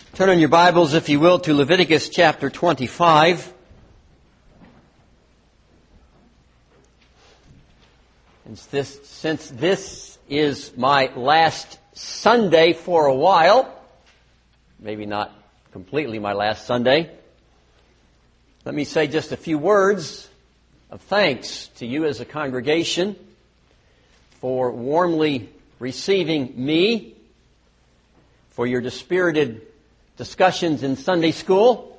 Turn on your Bibles, if you will, to Leviticus chapter 25. And since this is my last Sunday for a while, maybe not completely my last Sunday, let me say just a few words of thanks to you as a congregation for warmly receiving me, for your dispirited discussions in Sunday school.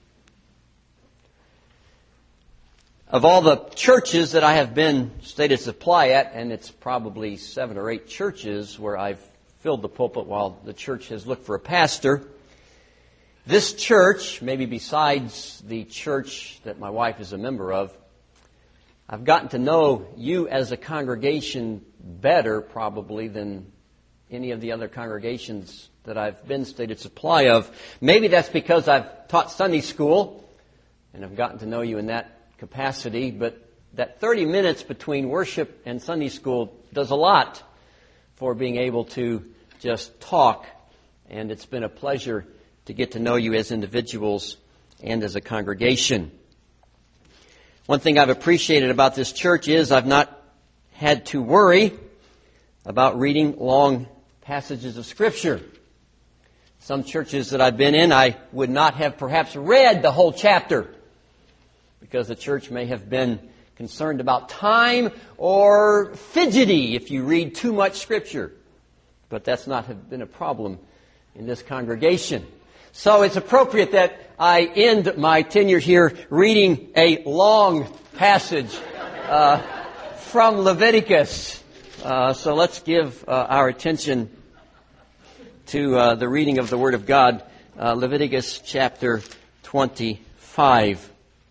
Of all the churches that I have been stated supply at, and it's probably 7 or 8 churches where I've filled the pulpit while the church has looked for a pastor, this church, maybe besides the church that my wife is a member of, I've gotten to know you as a congregation better probably than any of the other congregations that I've been stated supply of. Maybe that's because I've taught Sunday school and I've gotten to know you in that capacity, but that 30 minutes between worship and Sunday school does a lot for being able to just talk, and it's been a pleasure to get to know you as individuals and as a congregation. One thing I've appreciated about this church is I've not had to worry about reading long passages of Scripture. Some churches that I've been in, I would not have perhaps read the whole chapter because the church may have been concerned about time or fidgety if you read too much Scripture. But that's not been a problem in this congregation. So it's appropriate that I end my tenure here reading a long passage from Leviticus. So let's give our attention to the reading of the Word of God, Leviticus chapter 25.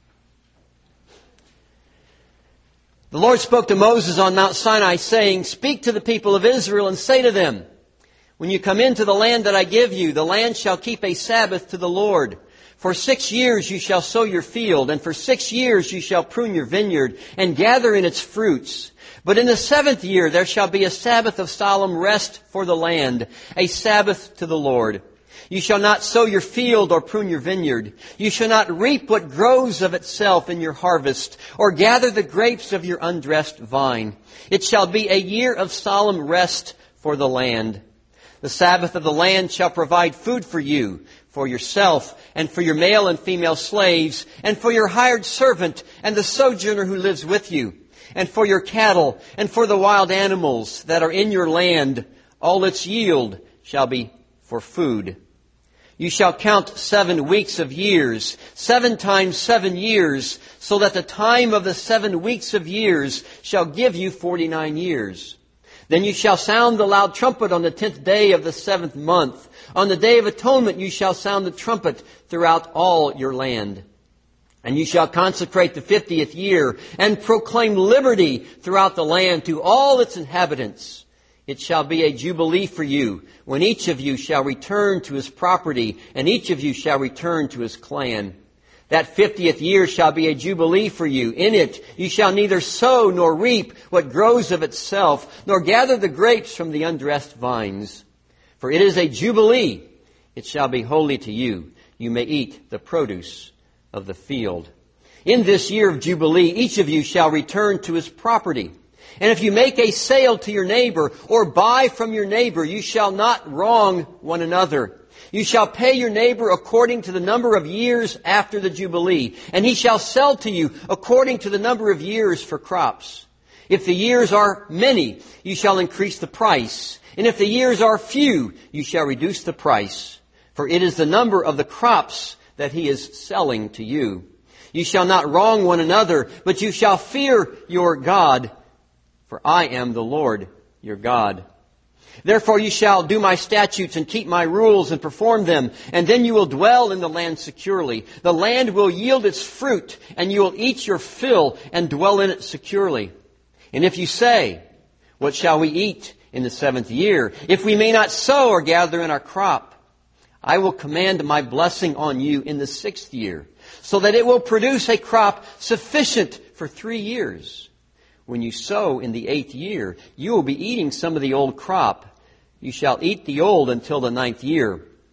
The Lord spoke to Moses on Mount Sinai, saying, "Speak to the people of Israel and say to them, when you come into the land that I give you, the land shall keep a Sabbath to the Lord. For 6 years you shall sow your field, and for 6 years you shall prune your vineyard, and gather in its fruits. But in the 7th year there shall be a Sabbath of solemn rest for the land, a Sabbath to the Lord. You shall not sow your field or prune your vineyard. You shall not reap what grows of itself in your harvest, or gather the grapes of your undressed vine. It shall be a year of solemn rest for the land. The Sabbath of the land shall provide food for you, for yourself, and for your male and female slaves, and for your hired servant, and the sojourner who lives with you, and for your cattle, and for the wild animals that are in your land. All its yield shall be for food. You shall count 7 weeks of years, 7 times 7 years, so that the time of the 7 weeks of years shall give you 49 years. Then you shall sound the loud trumpet on the 10th day of the 7th month. On the day of atonement you shall sound the trumpet throughout all your land. And you shall consecrate the 50th year and proclaim liberty throughout the land to all its inhabitants. It shall be a jubilee for you, when each of you shall return to his property, and each of you shall return to his clan. That 50th year shall be a jubilee for you. In it you shall neither sow nor reap what grows of itself, nor gather the grapes from the undressed vines. For it is a jubilee. It shall be holy to you. You may eat the produce of the field. In this year of jubilee, each of you shall return to his property. And if you make a sale to your neighbor, or buy from your neighbor, you shall not wrong one another. You shall pay your neighbor according to the number of years after the Jubilee, and he shall sell to you according to the number of years for crops. If the years are many, you shall increase the price, and if the years are few, you shall reduce the price. For it is the number of the crops that he is selling to you. You shall not wrong one another, but you shall fear your God, for I am the Lord your God. Therefore you shall do my statutes and keep my rules and perform them, and then you will dwell in the land securely. The land will yield its fruit, and you will eat your fill and dwell in it securely. And if you say, what shall we eat in the 7th year, if we may not sow or gather in our crop? I will command my blessing on you in the 6th year, so that it will produce a crop sufficient for 3 years. When you sow in the 8th year, you will be eating some of the old crop. You shall eat the old until the 9th year.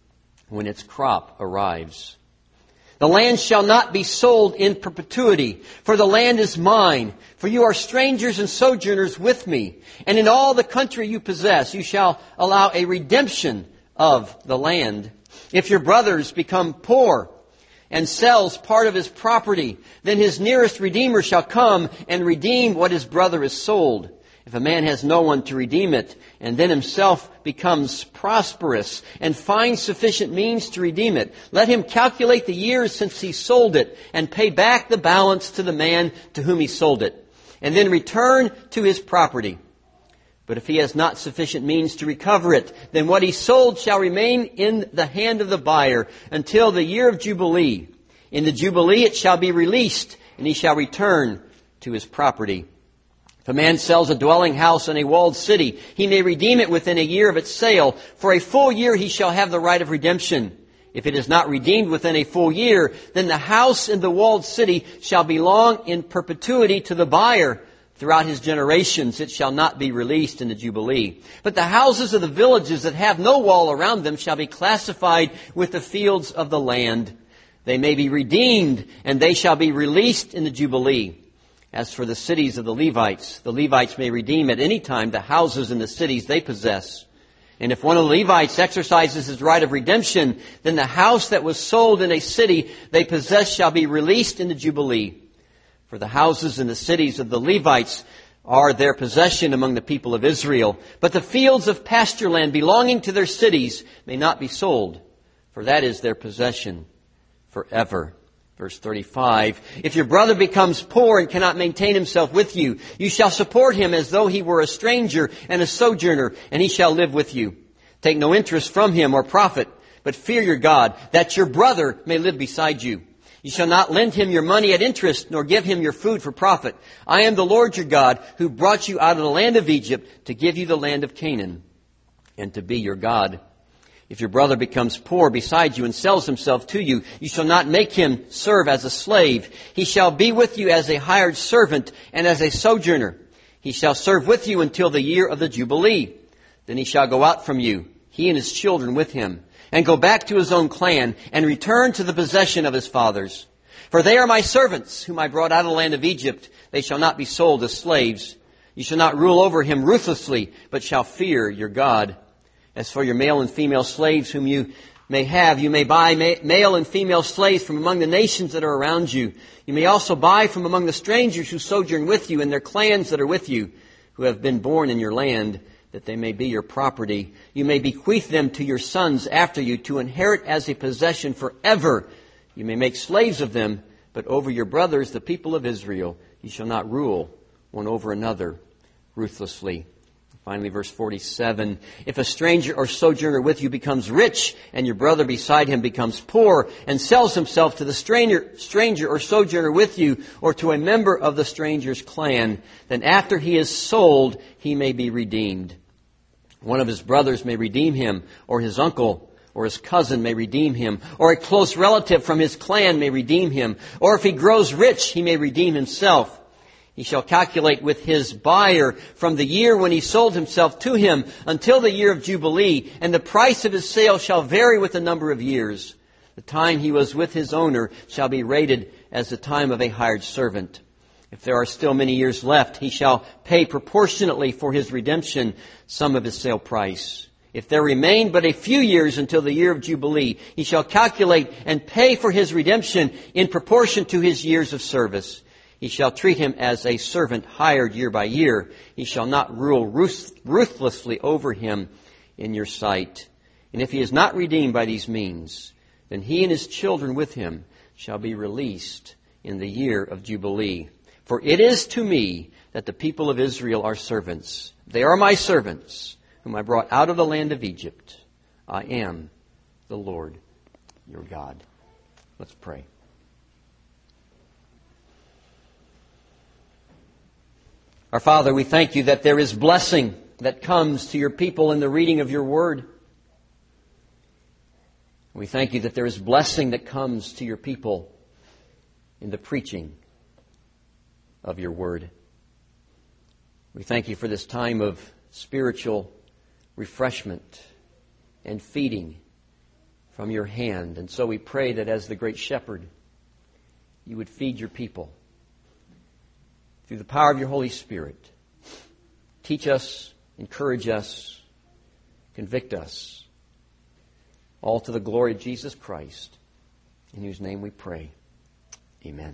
when its crop arrives. The land shall not be sold in perpetuity, for the land is mine. For you are strangers and sojourners with me. And in all the country you possess, you shall allow a redemption of the land. If your brothers become poor and sells part of his property, then his nearest redeemer shall come and redeem what his brother has sold. If a man has no one to redeem it, and then himself becomes prosperous and finds sufficient means to redeem it, let him calculate the years since he sold it and pay back the balance to the man to whom he sold it, and then return to his property. But if he has not sufficient means to recover it, then what he sold shall remain in the hand of the buyer until the year of Jubilee. In the Jubilee it shall be released, and he shall return to his property. If a man sells a dwelling house in a walled city, he may redeem it within a year of its sale. For a full year he shall have the right of redemption. If it is not redeemed within a full year, then the house in the walled city shall belong in perpetuity to the buyer. Throughout his generations it shall not be released in the Jubilee. But the houses of the villages that have no wall around them shall be classified with the fields of the land. They may be redeemed, and they shall be released in the Jubilee. As for the cities of the Levites may redeem at any time the houses in the cities they possess. And if one of the Levites exercises his right of redemption, then the house that was sold in a city they possess shall be released in the Jubilee. For the houses in the cities of the Levites are their possession among the people of Israel. But the fields of pasture land belonging to their cities may not be sold, for that is their possession forever. Verse 35, if your brother becomes poor and cannot maintain himself with you, you shall support him as though he were a stranger and a sojourner, and he shall live with you. Take no interest from him or profit, but fear your God, that your brother may live beside you. You shall not lend him your money at interest, nor give him your food for profit. I am the Lord your God, who brought you out of the land of Egypt to give you the land of Canaan, and to be your God. If your brother becomes poor beside you and sells himself to you, you shall not make him serve as a slave. He shall be with you as a hired servant and as a sojourner. He shall serve with you until the year of the Jubilee. Then he shall go out from you, he and his children with him, and go back to his own clan and return to the possession of his fathers. For they are my servants, whom I brought out of the land of Egypt. They shall not be sold as slaves. You shall not rule over him ruthlessly, but shall fear your God. As for your male and female slaves whom you may have, you may buy male and female slaves from among the nations that are around you. You may also buy from among the strangers who sojourn with you and their clans that are with you, who have been born in your land, that they may be your property. You may bequeath them to your sons after you to inherit as a possession forever. You may make slaves of them, but over your brothers, the people of Israel, you shall not rule one over another ruthlessly. Finally, verse 47, if a stranger or sojourner with you becomes rich, and your brother beside him becomes poor, and sells himself to the stranger or sojourner with you, or to a member of the stranger's clan, then after he is sold, he may be redeemed. One of his brothers may redeem him, or his uncle, or his cousin may redeem him, or a close relative from his clan may redeem him, or if he grows rich, he may redeem himself. He shall calculate with his buyer from the year when he sold himself to him until the year of Jubilee, and the price of his sale shall vary with the number of years. The time he was with his owner shall be rated as the time of a hired servant. If there are still many years left, he shall pay proportionately for his redemption some of his sale price. If there remain but a few years until the year of Jubilee, he shall calculate and pay for his redemption in proportion to his years of service. He shall treat him as a servant hired year by year. He shall not rule ruthlessly over him in your sight. And if he is not redeemed by these means, then he and his children with him shall be released in the year of Jubilee. For it is to me that the people of Israel are servants. They are my servants, whom I brought out of the land of Egypt. I am the Lord your God. Let's pray. Our Father, we thank you that there is blessing that comes to your people in the reading of your word. We thank you that there is blessing that comes to your people in the preaching of your word. We thank you for this time of spiritual refreshment and feeding from your hand. And so we pray that as the great shepherd, you would feed your people through the power of your Holy Spirit. Teach us, encourage us, convict us, all to the glory of Jesus Christ, in whose name we pray. Amen.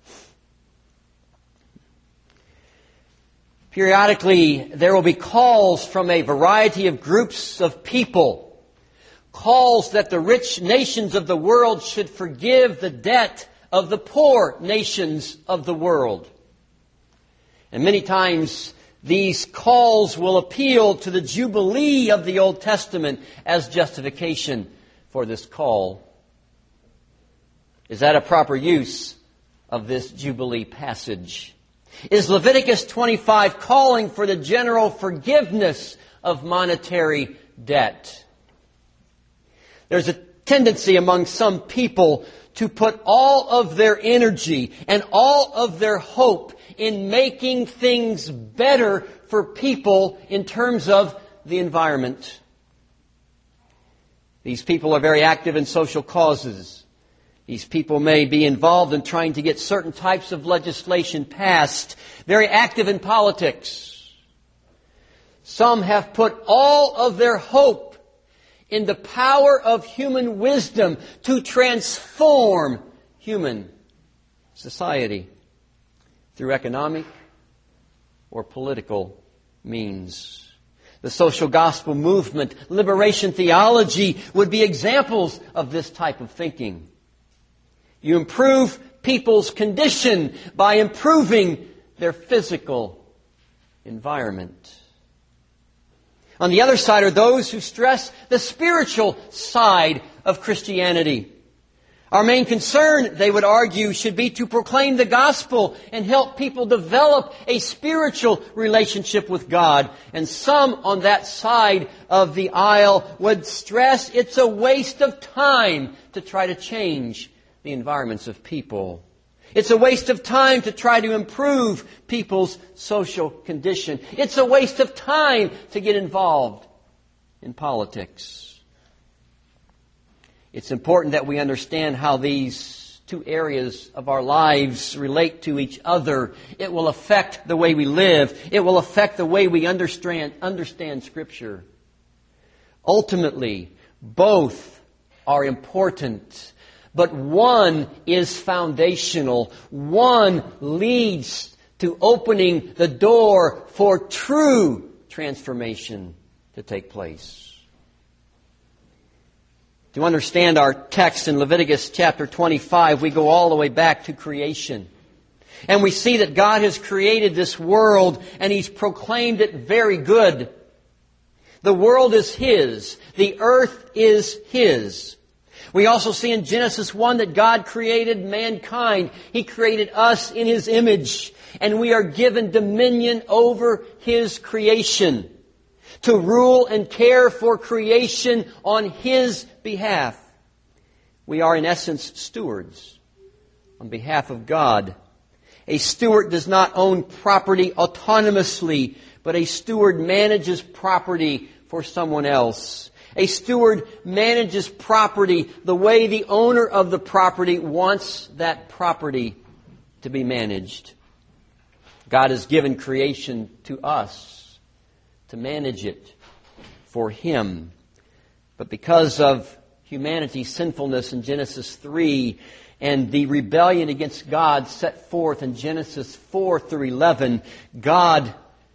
Periodically, there will be calls from a variety of groups of people. Calls that the rich nations of the world should forgive the debt of the poor nations of the world. And many times, these calls will appeal to the Jubilee of the Old Testament as justification for this call. Is that a proper use of this Jubilee passage? Is Leviticus 25 calling for the general forgiveness of monetary debt? There's a tendency among some people to put all of their energy and all of their hope in making things better for people in terms of the environment. These people are very active in social causes. These people may be involved in trying to get certain types of legislation passed. Very active in politics. Some have put all of their hope in the power of human wisdom to transform human society through economic or political means. The social gospel movement, liberation theology would be examples of this type of thinking. You improve people's condition by improving their physical environment. On the other side are those who stress the spiritual side of Christianity. Our main concern, they would argue, should be to proclaim the gospel and help people develop a spiritual relationship with God. And some on that side of the aisle would stress it's a waste of time to try to change the environments of people. It's a waste of time to try to improve people's social condition. It's a waste of time to get involved in politics. It's important that we understand how these two areas of our lives relate to each other. It will affect the way we live. It will affect the way we understand Scripture. Ultimately, both are important. But one is foundational. One leads to opening the door for true transformation to take place. To understand our text in Leviticus chapter 25, we go all the way back to creation. And we see that God has created this world and He's proclaimed it very good. The world is His. The earth is His. We also see in Genesis 1 that God created mankind. He created us in His image. And we are given dominion over His creation, to rule and care for creation on His behalf. We are in essence stewards on behalf of God. A steward does not own property autonomously, but a steward manages property for someone else. A steward manages property the way the owner of the property wants that property to be managed. God has given creation to us to manage it for Him. But because of humanity's sinfulness in Genesis 3 and the rebellion against God set forth in Genesis 4 through 11, God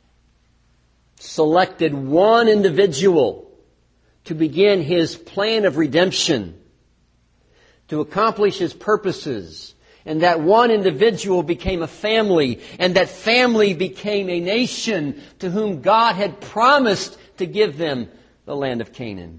selected one individual to begin His plan of redemption, to accomplish His purposes. And that one individual became a family, and that family became a nation to whom God had promised to give them the land of Canaan.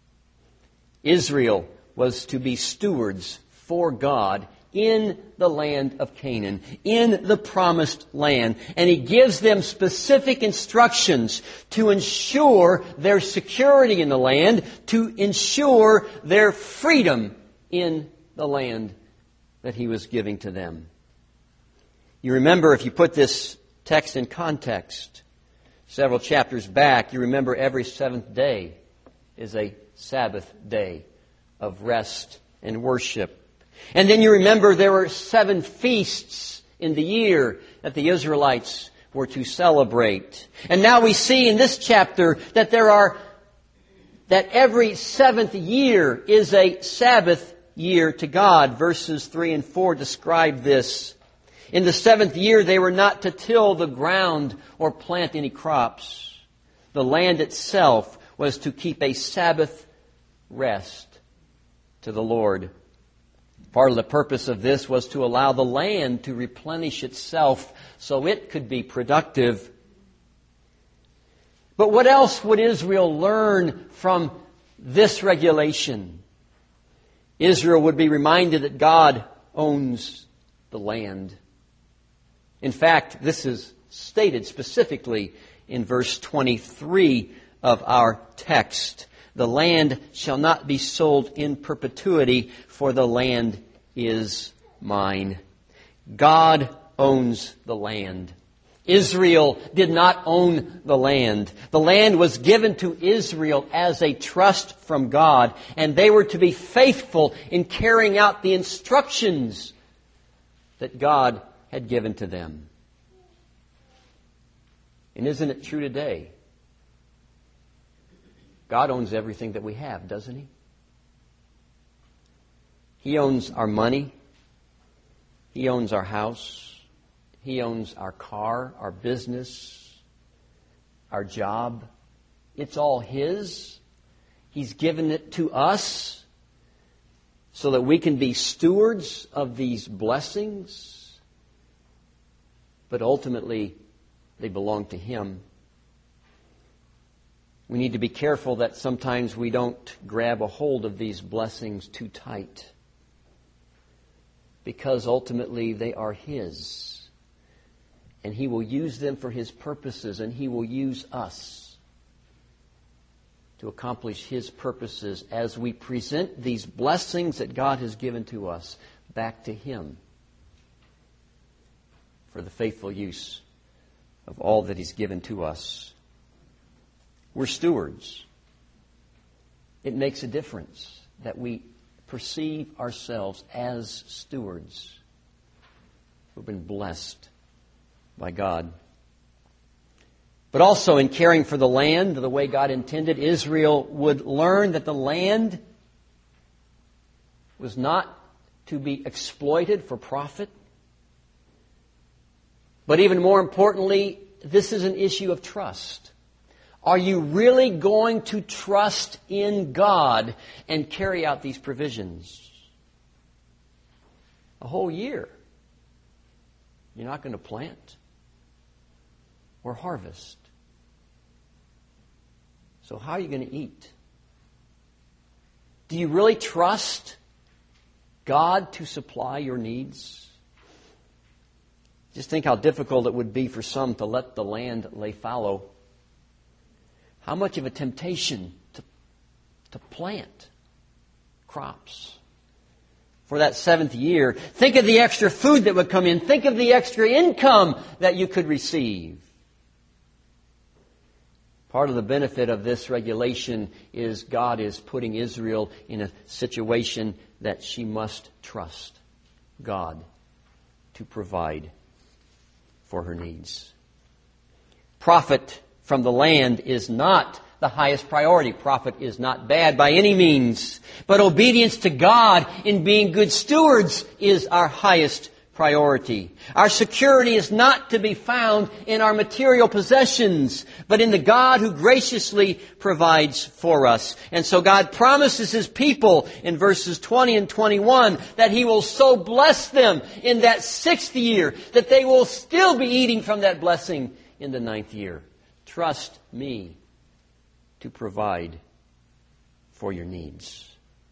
Israel was to be stewards for God in the land of Canaan, in the promised land. And He gives them specific instructions to ensure their security in the land, to ensure their freedom in the land that He was giving to them. You remember, if you put this text in context, several chapters back, you remember every seventh day is a Sabbath day of rest and worship. And then you remember there were 7 feasts in the year that the Israelites were to celebrate. And now we see in this chapter that that every 7th year is a Sabbath year to God. Verses 3 and 4 describe this. In the 7th year they were not to till the ground or plant any crops. The land itself was to keep a Sabbath rest to the Lord. Part of the purpose of this was to allow the land to replenish itself so it could be productive. But what else would Israel learn from this regulation? Israel would be reminded that God owns the land. In fact, this is stated specifically in verse 23 of our text. The land shall not be sold in perpetuity, for the land is mine. God owns the land. Israel did not own the land. The land was given to Israel as a trust from God, and they were to be faithful in carrying out the instructions that God had given to them. And isn't it true today? God owns everything that we have, doesn't He? He owns our money. He owns our house. He owns our car, our business, our job. It's all His. He's given it to us so that we can be stewards of these blessings. But ultimately, they belong to Him. We need to be careful that sometimes we don't grab a hold of these blessings too tight, because ultimately they are His. And He will use them for His purposes, and He will use us to accomplish His purposes as we present these blessings that God has given to us back to Him for the faithful use of all that He's given to us. We're stewards. It makes a difference that we perceive ourselves as stewards who've been blessed by God. But also in caring for the land the way God intended, Israel would learn that the land was not to be exploited for profit. But even more importantly, this is an issue of trust. Are you really going to trust in God and carry out these provisions? A whole year. You're not going to plant or harvest. So how are you going to eat? Do you really trust God to supply your needs? Just think how difficult it would be for some to let the land lay fallow. How much of a temptation to plant crops for that 7th year. Think of the extra food that would come in. Think of the extra income that you could receive. Part of the benefit of this regulation is God is putting Israel in a situation that she must trust God to provide for her needs. Profit from the land is not the highest priority. Profit is not bad by any means. But obedience to God in being good stewards is our highest priority. Our security is not to be found in our material possessions, but in the God who graciously provides for us. And so God promises His people in verses 20 and 21 that He will so bless them in that 6th year that they will still be eating from that blessing in the 9th year. Trust me to provide for your needs.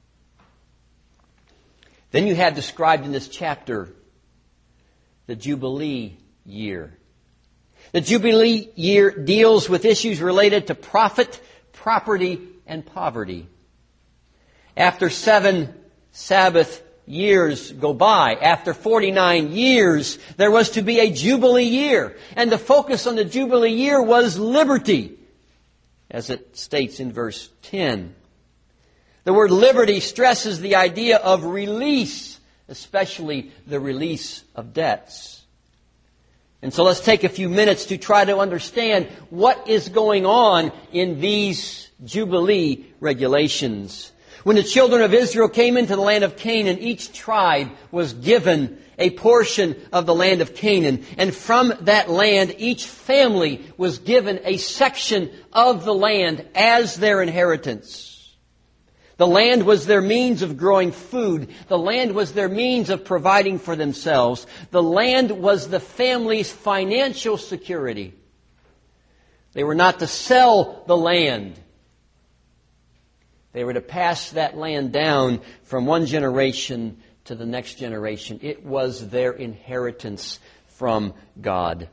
Then you have described in this chapter the Jubilee year. The Jubilee year deals with issues related to profit, property, and poverty. After 7 Sabbath years go by, after 49 years, there was to be a Jubilee year. And the focus on the Jubilee year was liberty, as it states in verse 10. The word liberty stresses the idea of release, especially the release of debts. And so let's take a few minutes to try to understand what is going on in these Jubilee regulations. When the children of Israel came into the land of Canaan, each tribe was given a portion of the land of Canaan. And from that land, each family was given a section of the land as their inheritance. The land was their means of growing food. The land was their means of providing for themselves. The land was the family's financial security. They were not to sell the land. They were to pass that land down from one generation to the next generation. It was their inheritance from God.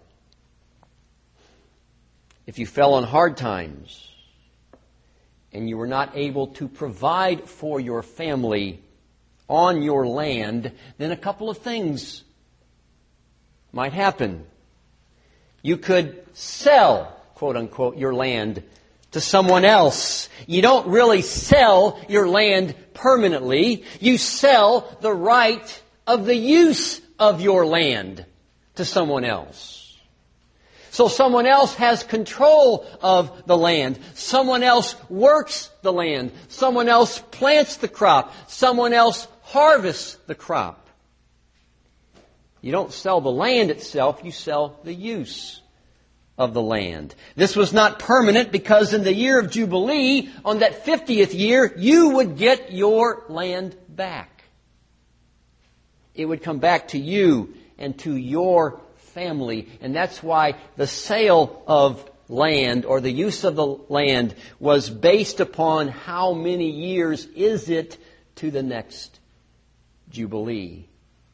If you fell on hard times and you were not able to provide for your family on your land, then a couple of things might happen. You could sell, quote unquote, your land to someone else. You don't really sell your land permanently. You sell the right of the use of your land to someone else. So someone else has control of the land. Someone else works the land. Someone else plants the crop. Someone else harvests the crop. You don't sell the land itself, you sell the use of the land. This was not permanent because in the year of Jubilee, on that 50th year, you would get your land back. It would come back to you and to your family. And that's why the sale of land or the use of the land was based upon how many years is it to the next Jubilee.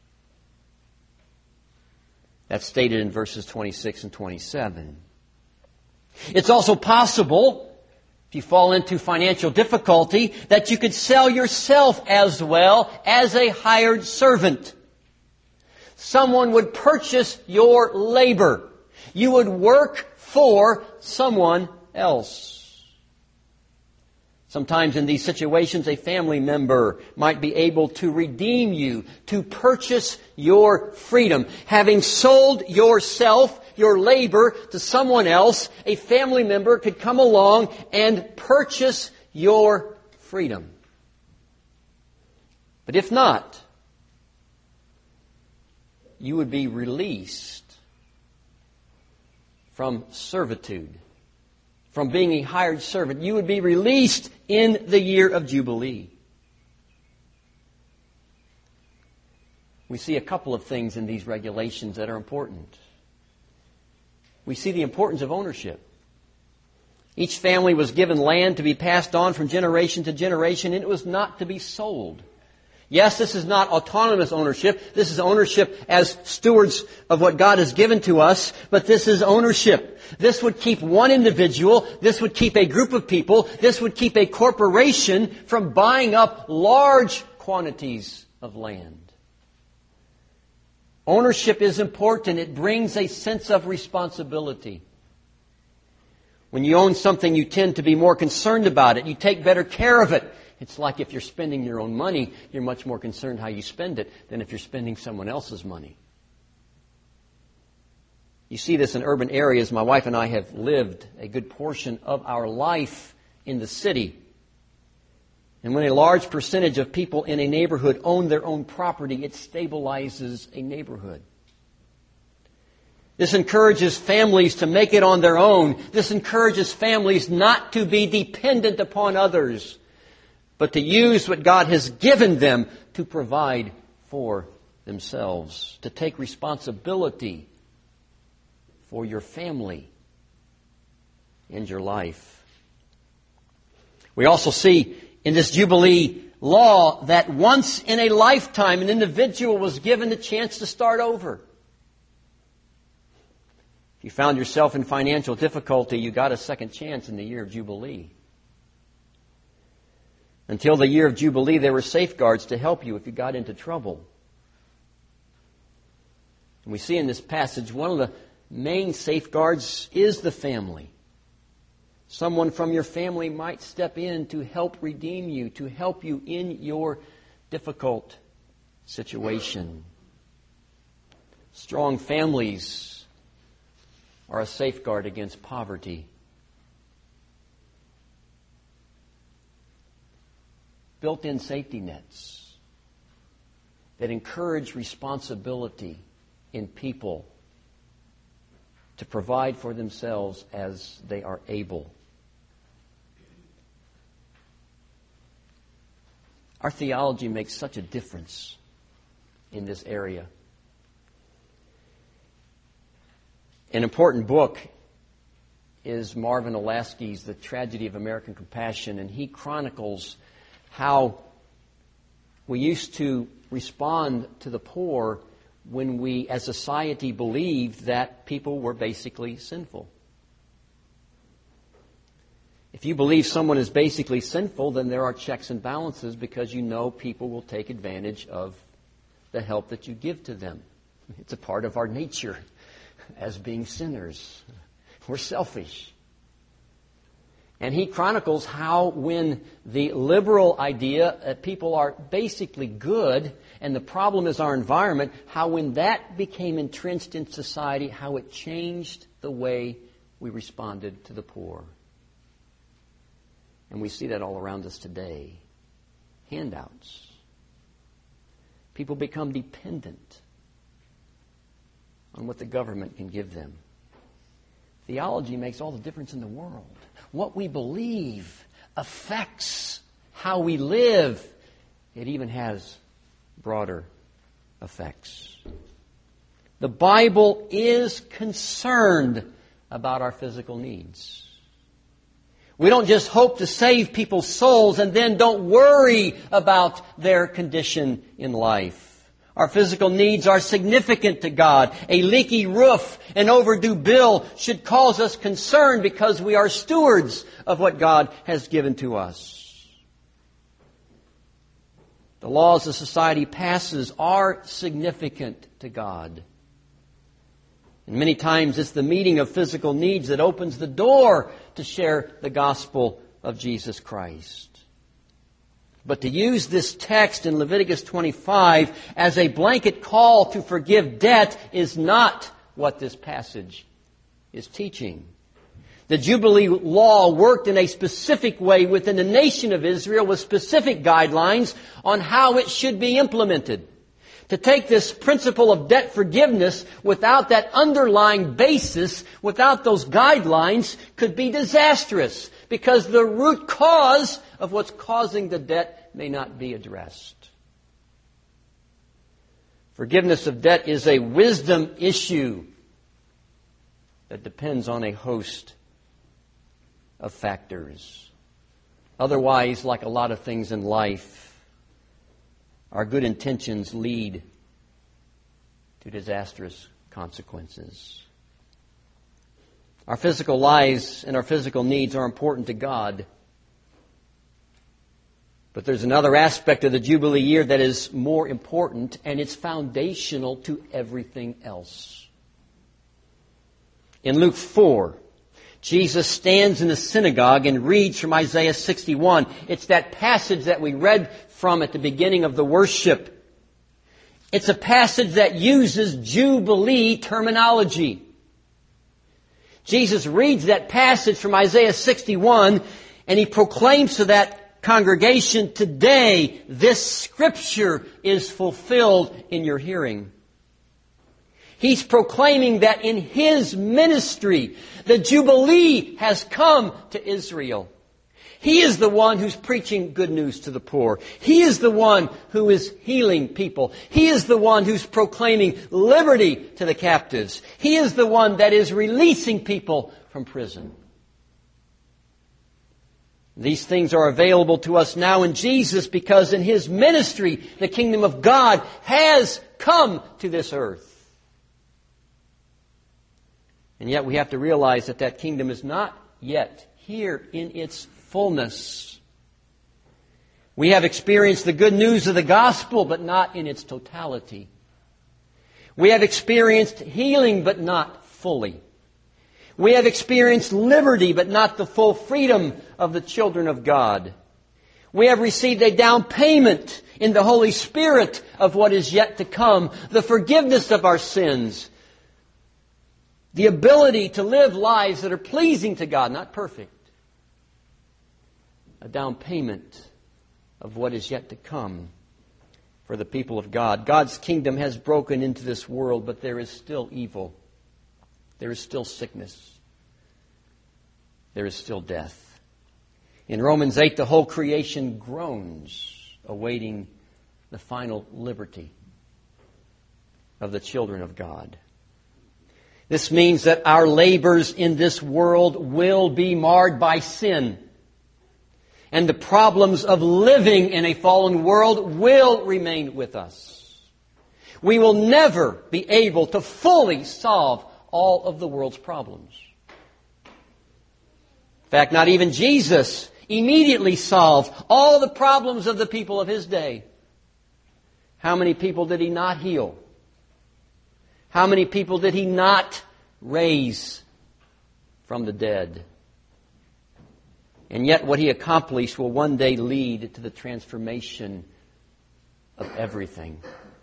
That's stated in verses 26 and 27. It's also possible, if you fall into financial difficulty, that you could sell yourself as well as a hired servant. Someone would purchase your labor. You would work for someone else. Sometimes in these situations, a family member might be able to redeem you, to purchase your freedom. Having sold yourself, your labor, to someone else, a family member could come along and purchase your freedom. But if not, you would be released from servitude, from being a hired servant. You would be released in the year of Jubilee. We see a couple of things in these regulations that are important. We see the importance of ownership. Each family was given land to be passed on from generation to generation, and it was not to be sold. Yes, this is not autonomous ownership. This is ownership as stewards of what God has given to us, but this is ownership. This would keep one individual, this would keep a group of people, this would keep a corporation from buying up large quantities of land. Ownership is important. It brings a sense of responsibility. When you own something, you tend to be more concerned about it. You take better care of it. It's like if you're spending your own money, you're much more concerned how you spend it than if you're spending someone else's money. You see this in urban areas. My wife and I have lived a good portion of our life in the city. And when a large percentage of people in a neighborhood own their own property, it stabilizes a neighborhood. This encourages families to make it on their own. This encourages families not to be dependent upon others, but to use what God has given them to provide for themselves, to take responsibility for your family and your life. We also see in this Jubilee law that once in a lifetime an individual was given a chance to start over. If you found yourself in financial difficulty, you got a second chance in the year of Jubilee. Until the year of Jubilee, there were safeguards to help you if you got into trouble. And we see in this passage one of the main safeguards is the family. Someone from your family might step in to help redeem you, to help you in your difficult situation. Strong families are a safeguard against poverty. Built-in safety nets that encourage responsibility in people to provide for themselves as they are able. Our theology makes such a difference in this area. An important book is Marvin Olasky's The Tragedy of American Compassion, and he chronicles how we used to respond to the poor when we, as a society, believed that people were basically sinful. If you believe someone is basically sinful, then there are checks and balances because you know people will take advantage of the help that you give to them. It's a part of our nature as being sinners. We're selfish. And he chronicles how when the liberal idea that people are basically good and the problem is our environment, how when that became entrenched in society, how it changed the way we responded to the poor. And we see that all around us today. Handouts. People become dependent on what the government can give them. Theology makes all the difference in the world. What we believe affects how we live. It even has broader effects. The Bible is concerned about our physical needs. We don't just hope to save people's souls and then don't worry about their condition in life. Our physical needs are significant to God. A leaky roof, an overdue bill should cause us concern because we are stewards of what God has given to us. The laws the society passes are significant to God. And many times it's the meeting of physical needs that opens the door to share the gospel of Jesus Christ. But to use this text in Leviticus 25 as a blanket call to forgive debt is not what this passage is teaching. The Jubilee law worked in a specific way within the nation of Israel with specific guidelines on how it should be implemented. To take this principle of debt forgiveness without that underlying basis, without those guidelines, could be disastrous because the root cause of what's causing the debt may not be addressed. Forgiveness of debt is a wisdom issue that depends on a host of factors. Otherwise, like a lot of things in life, our good intentions lead to disastrous consequences. Our physical lives and our physical needs are important to God. But there's another aspect of the Jubilee year that is more important, and it's foundational to everything else. In Luke 4, Jesus stands in the synagogue and reads from Isaiah 61. It's that passage that we read from at the beginning of the worship. It's a passage that uses Jubilee terminology. Jesus reads that passage from Isaiah 61 and he proclaims to that congregation, today this scripture is fulfilled in your hearing. He's proclaiming that in His ministry, the Jubilee has come to Israel. He is the one who's preaching good news to the poor. He is the one who is healing people. He is the one who's proclaiming liberty to the captives. He is the one that is releasing people from prison. These things are available to us now in Jesus because in His ministry, the kingdom of God has come to this earth. And yet we have to realize that that kingdom is not yet here in its fullness. We have experienced the good news of the gospel, but not in its totality. We have experienced healing, but not fully. We have experienced liberty, but not the full freedom of the children of God. We have received a down payment in the Holy Spirit of what is yet to come, the forgiveness of our sins, the ability to live lives that are pleasing to God, not perfect. A down payment of what is yet to come for the people of God. God's kingdom has broken into this world, but there is still evil. There is still sickness. There is still death. In Romans 8, the whole creation groans, awaiting the final liberty of the children of God. This means that our labors in this world will be marred by sin. And the problems of living in a fallen world will remain with us. We will never be able to fully solve all of the world's problems. In fact, not even Jesus immediately solved all the problems of the people of His day. How many people did He not heal? How many people did He not raise from the dead? And yet what He accomplished will one day lead to the transformation of everything.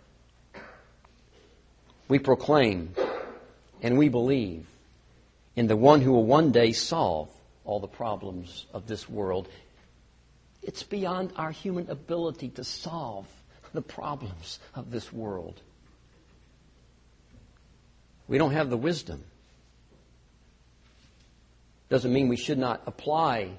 We proclaim and we believe in the one who will one day solve all the problems of this world. It's beyond our human ability to solve the problems of this world. We don't have the wisdom. Doesn't mean we should not apply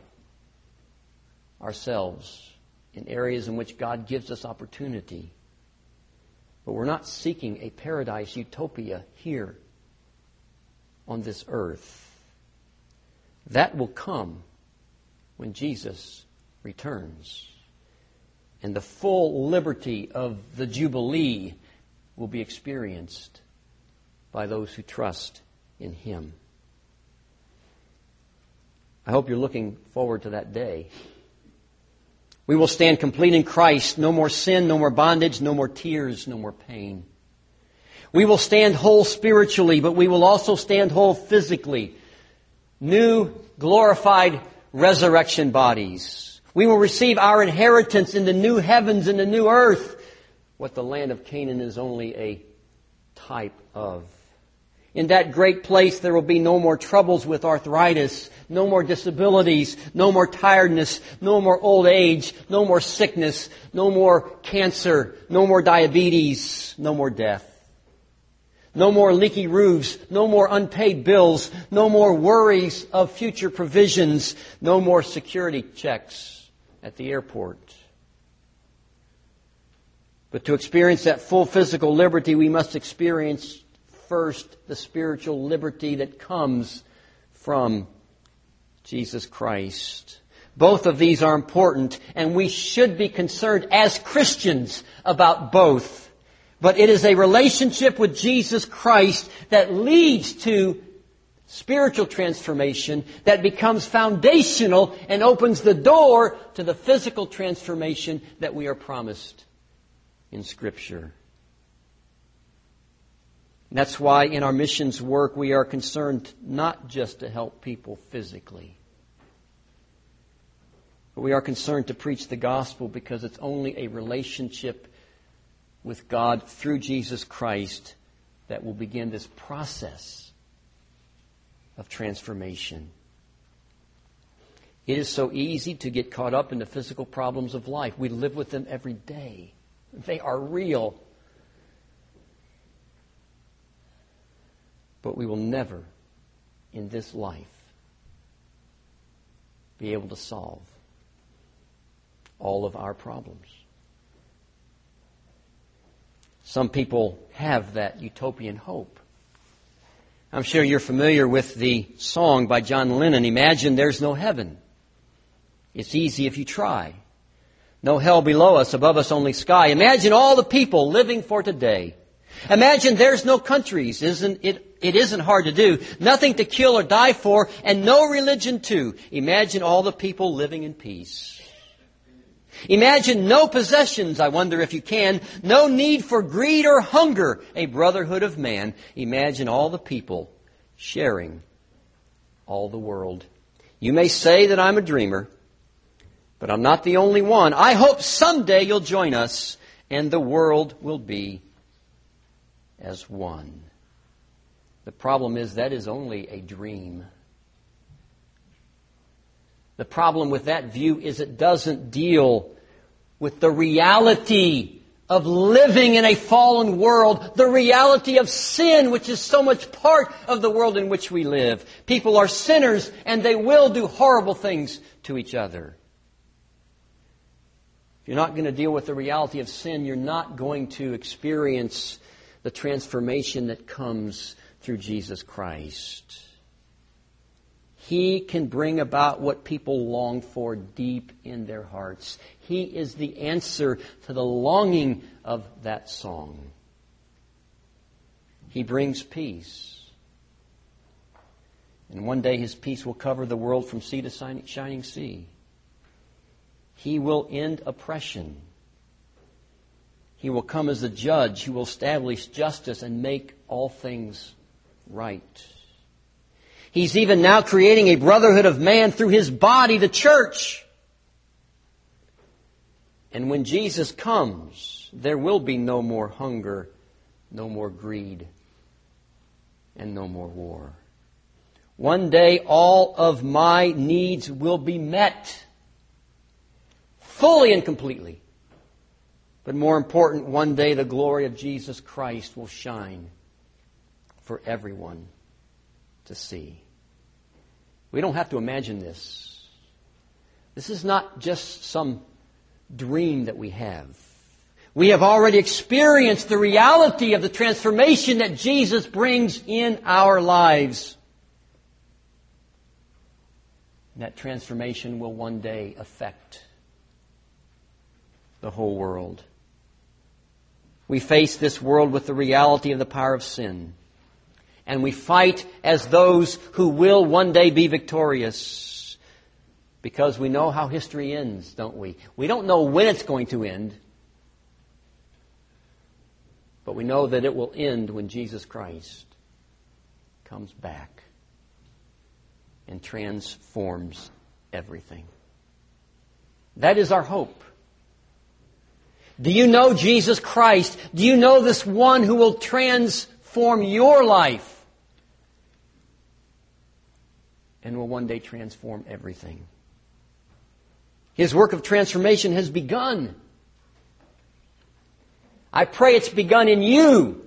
ourselves in areas in which God gives us opportunity. But we're not seeking a paradise utopia here on this earth. That will come when Jesus returns. And the full liberty of the Jubilee will be experienced by those who trust in Him. I hope you're looking forward to that day. We will stand complete in Christ. No more sin, no more bondage, no more tears, no more pain. We will stand whole spiritually, but we will also stand whole physically. New, glorified resurrection bodies. We will receive our inheritance in the new heavens and the new earth, what the land of Canaan is only a type of. In that great place there will be no more troubles with arthritis, no more disabilities, no more tiredness, no more old age, no more sickness, no more cancer, no more diabetes, no more death. No more leaky roofs, no more unpaid bills, no more worries of future provisions, no more security checks at the airport. But to experience that full physical liberty, we must experience first the spiritual liberty that comes from Jesus Christ. Both of these are important, and we should be concerned as Christians about both. But it is a relationship with Jesus Christ that leads to spiritual transformation that becomes foundational and opens the door to the physical transformation that we are promised in Scripture. And that's why in our missions work we are concerned not just to help people physically, but we are concerned to preach the gospel because it's only a relationship with God through Jesus Christ that will begin this process of transformation. It is so easy to get caught up in the physical problems of life. We live with them every day. They are real. But we will never, in this life, be able to solve all of our problems. Some people have that utopian hope. I'm sure you're familiar with the song by John Lennon, "Imagine There's No Heaven. It's easy if you try. No hell below us, above us only sky. Imagine all the people living for today. Imagine there's no countries. It isn't hard to do. Nothing to kill or die for, and no religion too. Imagine all the people living in peace. Imagine no possessions, I wonder if you can. No need for greed or hunger, a brotherhood of man. Imagine all the people sharing all the world. You may say that I'm a dreamer, but I'm not the only one. I hope someday you'll join us and the world will be as one. The problem is that is only a dream. The problem with that view is it doesn't deal with the reality of living in a fallen world, the reality of sin, which is so much part of the world in which we live. People are sinners, and they will do horrible things to each other. If you're not going to deal with the reality of sin, you're not going to experience the transformation that comes through Jesus Christ. He can bring about what people long for deep in their hearts. He is the answer to the longing of that song. He brings peace. And one day His peace will cover the world from sea to shining sea. He will end oppression. He will come as a judge who will establish justice and make all things right. He's even now creating a brotherhood of man through His body, the church. And when Jesus comes, there will be no more hunger, no more greed, and no more war. One day, all of my needs will be met, fully and completely. But more important, one day the glory of Jesus Christ will shine for everyone to see. We don't have to imagine this. This is not just some dream that we have. We have already experienced the reality of the transformation that Jesus brings in our lives. And that transformation will one day affect the whole world. We face this world with the reality of the power of sin. And we fight as those who will one day be victorious. Because we know how history ends, don't we? We don't know when it's going to end. But we know that it will end when Jesus Christ comes back and transforms everything. That is our hope. Do you know Jesus Christ? Do you know this one who will transform your life and will one day transform everything? His work of transformation has begun. I pray it's begun in you.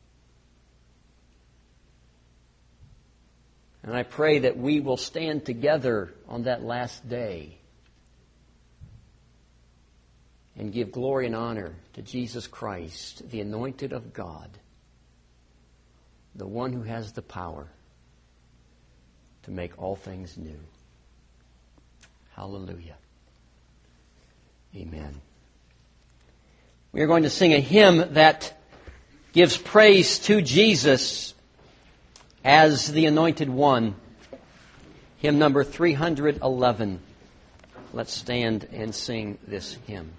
And I pray that we will stand together on that last day and give glory and honor to Jesus Christ, the anointed of God, the one who has the power to make all things new. Hallelujah. Amen. We are going to sing a hymn that gives praise to Jesus as the Anointed One. Hymn number 311. Let's stand and sing this hymn.